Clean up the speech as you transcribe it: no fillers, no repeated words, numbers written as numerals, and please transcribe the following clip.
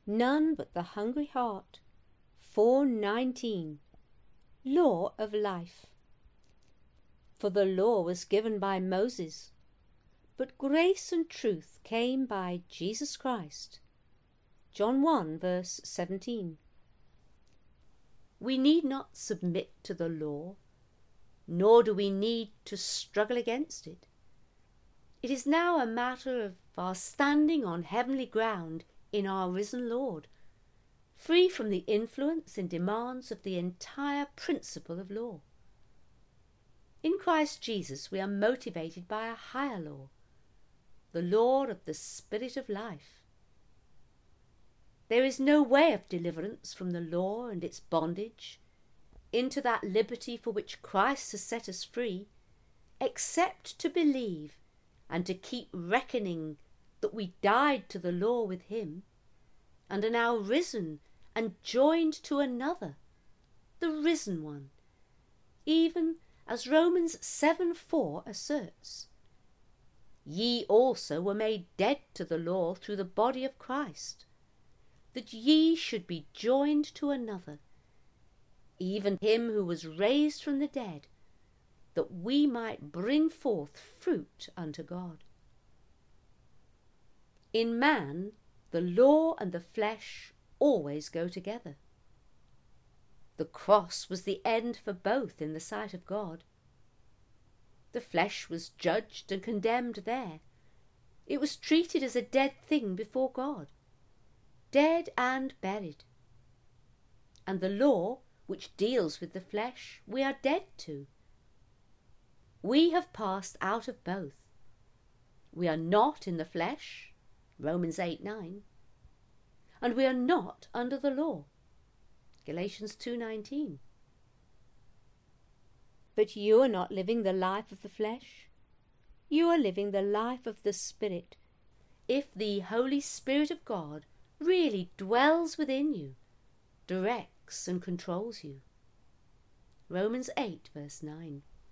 None but the hungry heart. 4:19. Law of life. For the law was given by Moses, but grace and truth came by Jesus Christ. John 1 verse 17. We need not submit to the law, nor do we need to struggle against it. It is now a matter of our standing on heavenly ground in our risen Lord, free from the influence and demands of the entire principle of law. In Christ Jesus we are motivated by a higher law, the law of the Spirit of life. There is no way of deliverance from the law and its bondage into that liberty for which Christ has set us free, except to believe and to keep reckoning that we died to the law with him and are now risen and joined to another, the risen one, even as Romans 7:4 asserts. Ye also were made dead to the law through the body of Christ, that ye should be joined to another, even him who was raised from the dead, that we might bring forth fruit unto God. In man, the law and the flesh always go together. The cross was the end for both in the sight of God. The flesh was judged and condemned there. It was treated as a dead thing before God, dead and buried. And the law, which deals with the flesh, we are dead to. We have passed out of both. We are not in the flesh, Romans 8:9, and we are not under the law, Galatians 2:19. But you are not living the life of the flesh. You are living the life of the Spirit, if the Holy Spirit of God really dwells within you, directs and controls you. Romans 8 verse 9.